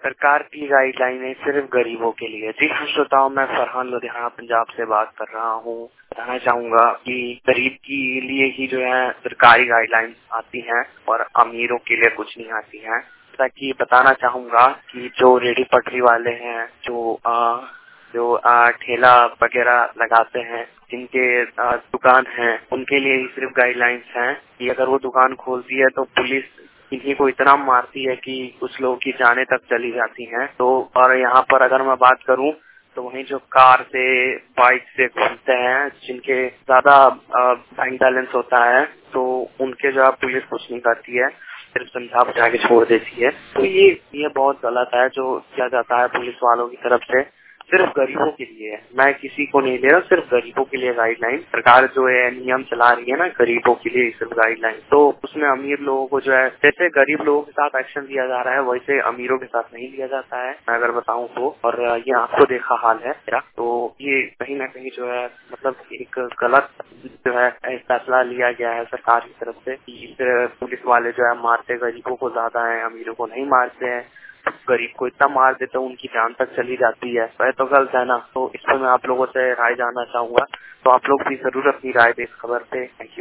सरकार की गाइडलाइनें सिर्फ गरीबों के लिए। जी हाँ श्रोताओं, मैं फरहान लुधियाना पंजाब से बात कर रहा हूँ। बताना चाहूंगा कि गरीब के लिए ही जो है सरकारी गाइडलाइंस आती हैं और अमीरों के लिए कुछ नहीं आती हैं। ताकि बताना चाहूंगा कि जो रेडी पटरी वाले हैं, जो ठेला वगैरह लगाते हैं, जिनके दुकान है, उनके लिए ही सिर्फ गाइडलाइंस हैं कि अगर वो दुकान खोलती है तो पुलिस इन्हीं को इतना मारती है कि कुछ लोगों की जानें तक चली जाती हैं। तो और यहाँ पर अगर मैं बात करूँ तो वहीं जो कार से बाइक से घूमते हैं, जिनके ज्यादा बैंक बैलेंस होता है, तो उनके जो पुलिस कुछ नहीं करती है, सिर्फ समझा बुझा के छोड़ देती है। तो ये बहुत गलत है जो किया जाता है पुलिस वालों की तरफ से। सिर्फ गरीबों के लिए है, मैं किसी को नहीं ले रहा, सिर्फ गरीबों के लिए गाइडलाइन सरकार जो है नियम चला रही है ना, गरीबों के लिए सिर्फ गाइडलाइन। तो उसमें अमीर लोगों को जो है, जैसे गरीब लोगों के साथ एक्शन लिया जा रहा है वैसे अमीरों के साथ नहीं लिया जाता है, मैं अगर बताऊं तो। और ये आपको देखा हाल है मेरा, तो ये कहीं ना कहीं जो है मतलब एक गलत जो है फैसला लिया गया है सरकार की तरफ से कि पुलिस वाले जो है मारते गरीबों को ज्यादा है, अमीरों को नहीं मारते हैं। गरीब को इतना मार देते हैं उनकी जान तक चली जाती है, वह तो गलत है ना। तो इस पर मैं आप लोगों से राय जानना चाहूंगा, तो आप लोग भी जरूर अपनी राय दें इस खबर पे। Thank you.